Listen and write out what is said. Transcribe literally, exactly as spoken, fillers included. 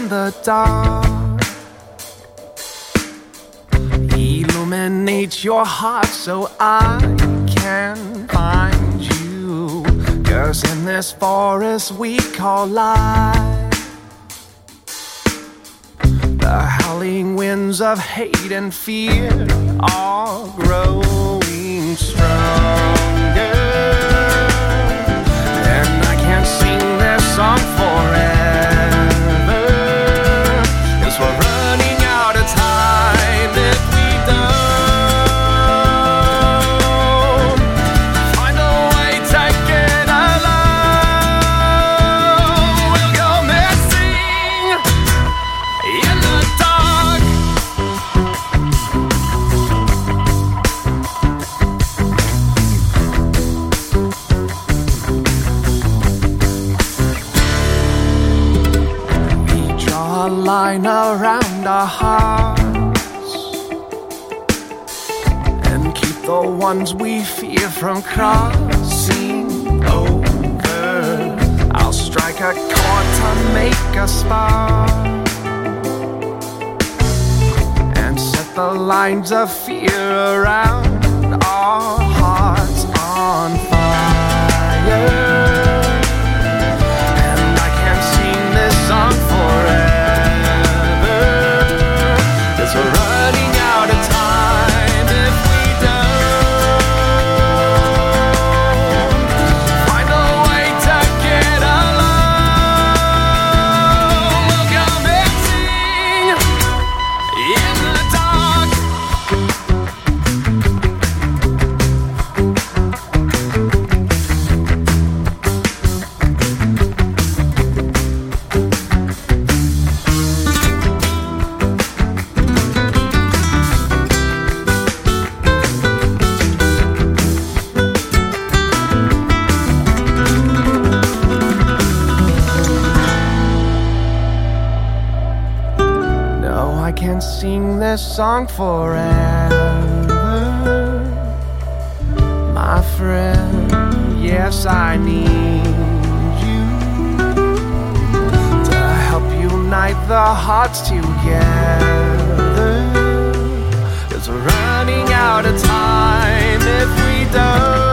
the dark. Illuminate your heart so I can find you. 'Cause in this forest we call life, the howling winds of hate and fear are growing stronger. And I can't sing this song forever, 'cause we're running out of time if we don't find a way to get along. We'll go missing in the dark. We draw a line around our hearts and keep the ones we fear from crossing over. I'll strike a chord to make a spark and set the lines of fear around our hearts on fire. And I can't sing this song forever, 'cause we're running out of time if we don't find a way to get along. We'll go missing in the dark. No, I can't sing this song forever, my friend. Yes, I need you to help unite the hearts together. 'Cause we're running out of time if we don't